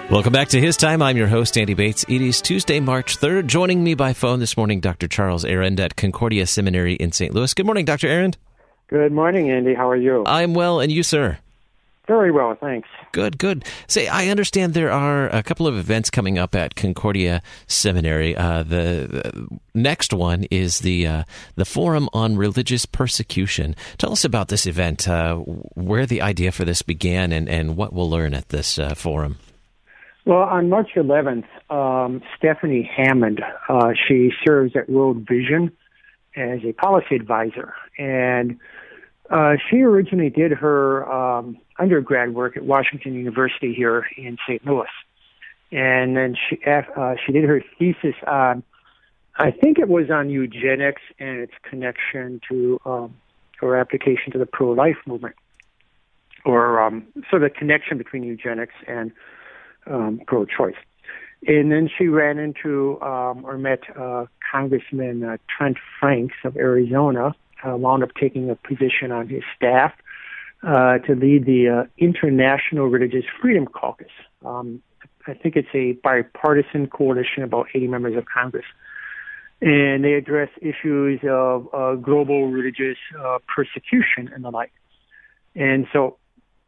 Welcome back to His Time. I'm your host, Andy Bates. It is Tuesday, March 3rd. Joining me by phone this morning, Dr. Charles Arend at Concordia Seminary in St. Louis. Good morning, Dr. Arend. Good morning, Andy. How are you? I'm well, and you, sir? Very well, thanks. Good. Say, I understand there are a couple of events coming up at Concordia Seminary. The next one is the Forum on Religious Persecution. Tell us about this event, where the idea for this began, and what we'll learn at this forum. Well, on March 11th, Stephanie Hammond, she serves at World Vision as a policy advisor, and she originally did her undergrad work at Washington University here in St. Louis, and then she did her thesis on, I think it was on eugenics and its connection to or application to the pro-life movement, or so the connection between eugenics and pro-choice. And then she ran into or met Congressman Trent Franks of Arizona, wound up taking a position on his staff to lead the International Religious Freedom Caucus. I think it's a bipartisan coalition, about 80 members of Congress. And they address issues of global religious persecution and the like. And so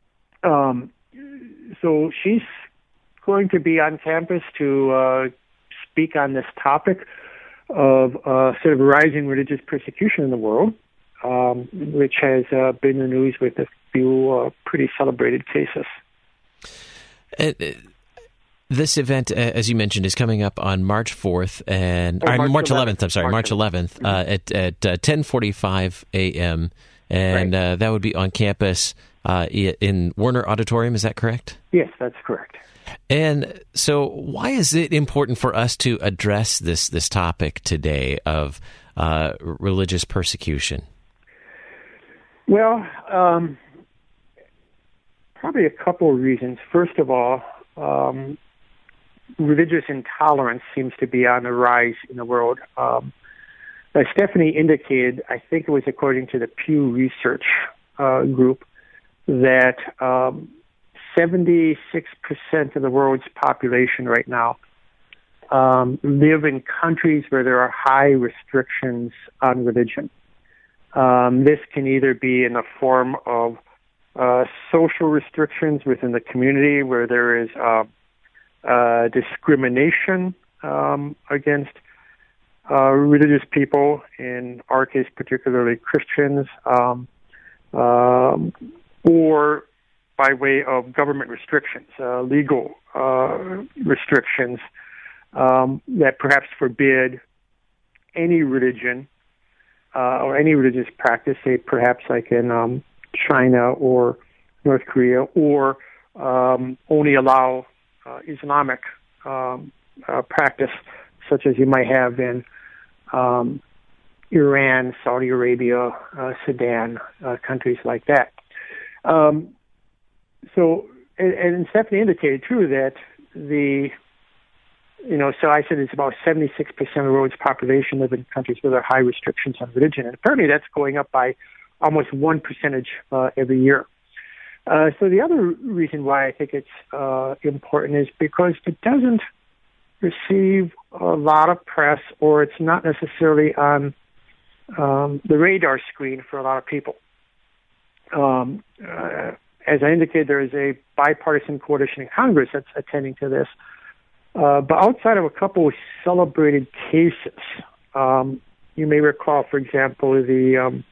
she's going to be on campus to speak on this topic of sort of rising religious persecution in the world, which has been in the news with a few pretty celebrated cases. This event, as you mentioned, is coming up on March 4th and March 11th. I'm sorry, March 11th at 10:45 a.m. And right. That would be on campus in Werner Auditorium. Is that correct? Yes, that's correct. And so why is it important for us to address this topic today of religious persecution? Well, probably a couple of reasons. First of all, religious intolerance seems to be on the rise in the world. As Stephanie indicated, I think it was according to the Pew Research group, that 76% of the world's population right now live in countries where there are high restrictions on religion. This can either be in the form of social restrictions within the community, where there is discrimination against religious people, in our case particularly Christians, or by way of government restrictions, legal restrictions that perhaps forbid any religion or any religious practice, say perhaps like in China or North Korea, or only allow Islamic practice, such as you might have in Iran, Saudi Arabia, Sudan, countries like that. So Stephanie indicated too that so I said it's about 76% of the world's population live in countries where there are high restrictions on religion, and apparently that's going up by almost 1% every year. So the other reason why I think it's important is because it doesn't receive a lot of press, or it's not necessarily on the radar screen for a lot of people. As I indicated, there is a bipartisan coalition in Congress that's attending to this. But outside of a couple of celebrated cases, you may recall, for example, the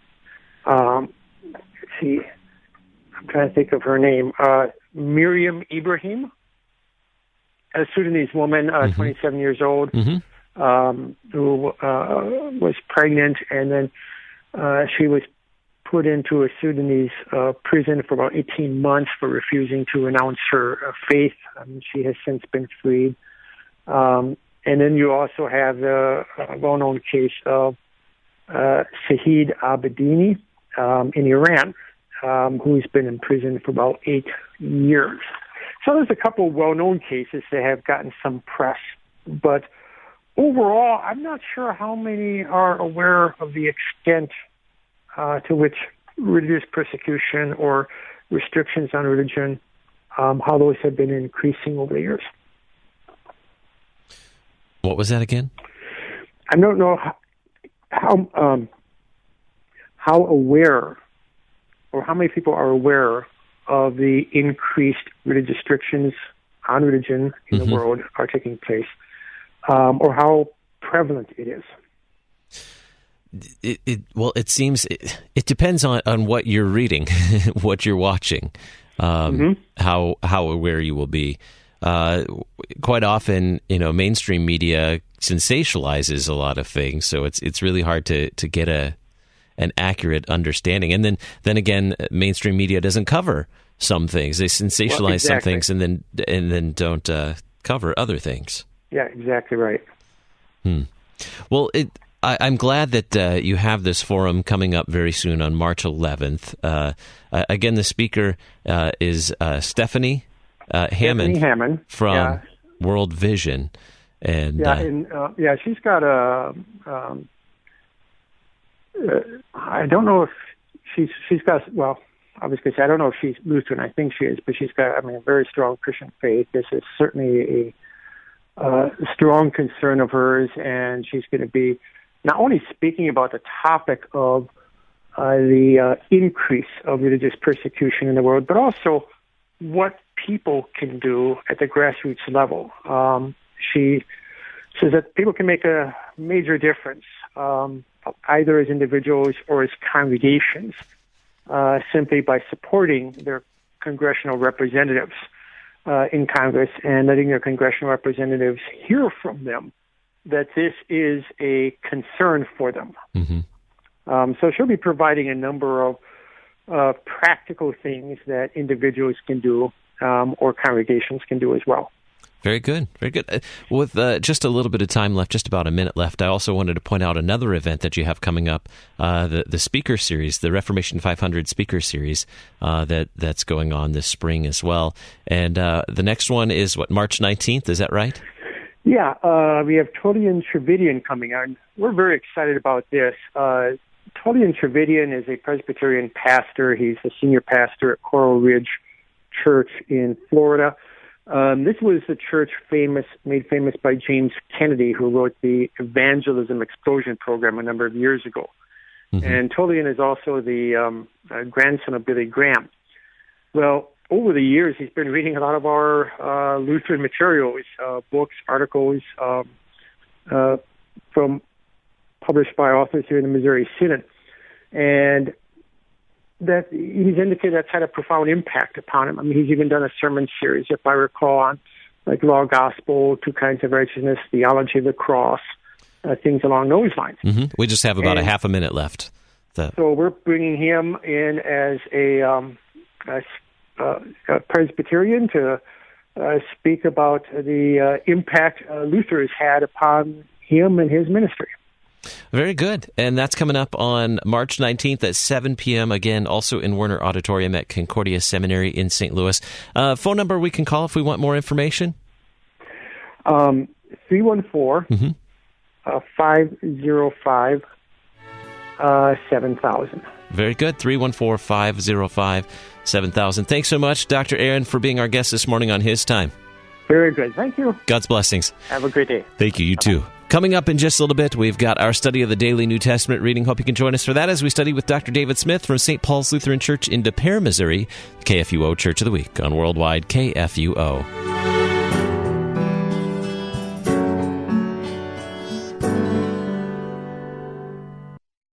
let's see, I'm trying to think of her name, Miriam Ibrahim, a Sudanese woman, 27 years old, who was pregnant, and then she was put into a Sudanese prison for about 18 months for refusing to renounce her faith. She has since been freed. And then you also have the well-known case of Shahid Abedini in Iran, who's been in prison for about 8 years. So there's a couple of well-known cases that have gotten some press, but overall, I'm not sure how many are aware of the extent to which religious persecution or restrictions on religion how those have been increasing over the years. What was that again? I don't know how aware or how many people are aware of the increased religious restrictions on religion in the world are taking place, or how prevalent it is. It seems it depends on what you're reading, what you're watching, how aware you will be. Quite often, mainstream media sensationalizes a lot of things, so it's really hard to get an accurate understanding. And then again, mainstream media doesn't cover some things; they sensationalize some things, and then don't cover other things. Yeah, exactly right. Well, I'm glad that you have this forum coming up very soon on March 11th. Again, the speaker is Stephanie Hammond from World Vision, and she's got a. I don't know if she's got. Well, I was going to say I don't know if she's Lutheran. I think she is, but she's got a very strong Christian faith. This is certainly a strong concern of hers, and she's going to be not only speaking about the topic of the increase of religious persecution in the world, but also what people can do at the grassroots level. She says that people can make a major difference, either as individuals or as congregations, simply by supporting their congressional representatives in Congress and letting their congressional representatives hear from them that this is a concern for them. So she'll be providing a number of practical things that individuals can do or congregations can do as well. Very good. Very good. With just a little bit of time left, just about a minute left, I also wanted to point out another event that you have coming up, the speaker series, the Reformation 500 speaker series that's going on this spring as well. And the next one is, March 19th? Is that right? Yeah, we have Tullian Travedian coming on. We're very excited about this. Tullian Travedian is a Presbyterian pastor. He's a senior pastor at Coral Ridge Church in Florida. This was the church made famous by James Kennedy, who wrote the Evangelism Explosion Program a number of years ago. And Tullian is also the grandson of Billy Graham. Well, over the years, he's been reading a lot of our Lutheran materials, books, articles published by authors here in the Missouri Synod. And that he's indicated that's had a profound impact upon him. I mean, he's even done a sermon series, if I recall, on like law, gospel, two kinds of righteousness, theology of the cross, things along those lines. We just have about a half a minute left. So we're bringing him in as a Presbyterian to speak about the impact Luther has had upon him and his ministry. Very good. And that's coming up on March 19th at 7 p.m. Again, also in Werner Auditorium at Concordia Seminary in St. Louis. Phone number we can call if we want more information? 314 505 7000. Very good. 314-505-7000. Thanks so much, Dr. Aaron, for being our guest this morning on His Time. Very good. Thank you. God's blessings. Have a great day. Thank you. You too. Coming up in just a little bit, we've got our study of the daily New Testament reading. Hope you can join us for that as we study with Dr. David Smith from St. Paul's Lutheran Church in Des Peres, Missouri, KFUO Church of the Week on Worldwide KFUO.